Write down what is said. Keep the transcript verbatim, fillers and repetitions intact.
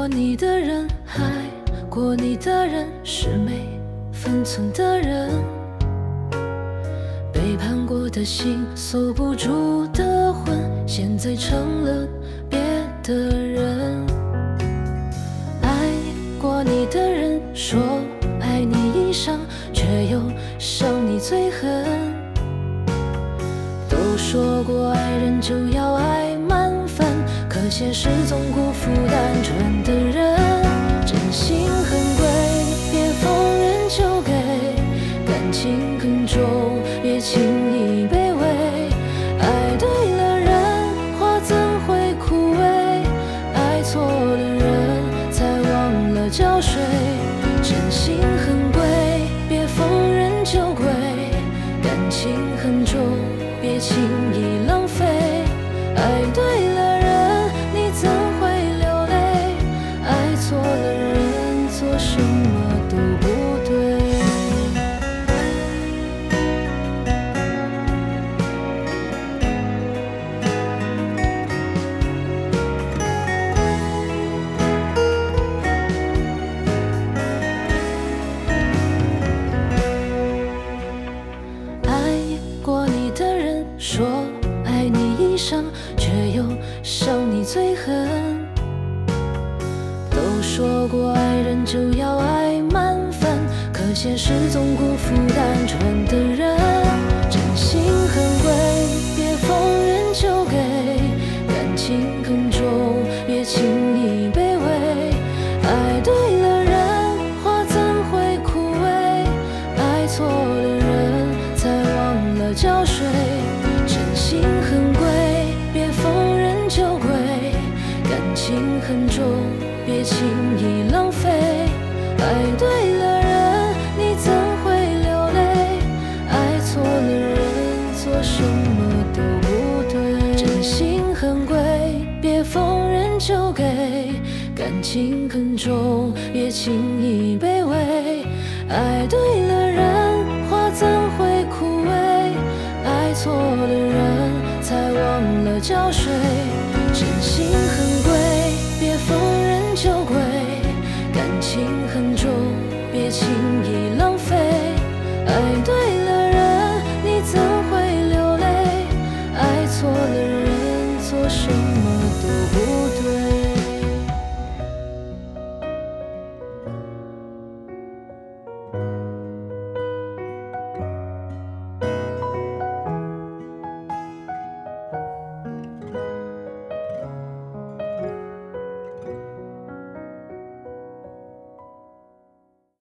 过你的人，爱过你的人，是没分寸的人。背叛过的心，锁不住的魂，现在成了别的人。爱过你的人，说爱你一生，却又伤你最狠。都说过爱人就要爱满分，可现实总辜负单纯的人。真心很贵，别逢人就给；感情很重，别轻易卑微。爱对了人，花怎会枯萎？爱错了人，才忘了浇水。真心很贵，别逢人就归；感情很重，别轻易浪费。爱对了人，你怎会流泪？爱错了人，做什么都不对。爱过你的人，说爱你一生，却又伤你最狠。都说过爱人就要爱满分，可现实总辜负单纯的人。真心很贵，别逢人就给；感情很重，别轻易卑微。爱对了人，花怎会枯萎？爱错了人，才忘了浇水。真心很贵，别逢人就归；感情很重，别轻易浪费。爱对了人，你怎会流泪？爱错了人，做什么都不对。真心很贵，别逢人就给；感情很重，别轻易卑微。爱对了人，花怎会枯萎？爱错了人，才忘了浇水。真心很贵，别逢人就归；感情很重，别轻易浪费。爱对了人，你怎会流泪？爱错了人，做什么都不对。